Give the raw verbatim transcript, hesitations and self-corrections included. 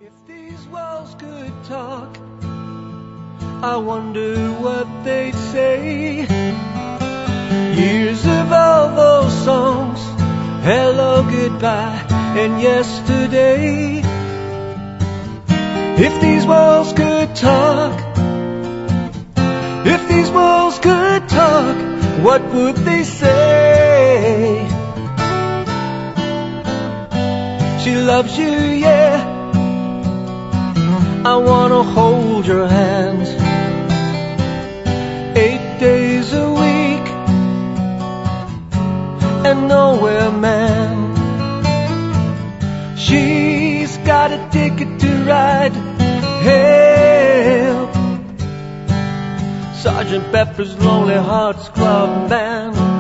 If these walls could talk, I wonder what they'd say. Years of all those songs, hello, goodbye, and yesterday. If these walls could talk, if these walls could talk, what would they say? She loves you, yeah, I wanna hold your hand. Eight days a week and nowhere, man. She's got a ticket to ride. Help! Sergeant Pepper's Lonely Hearts Club Band.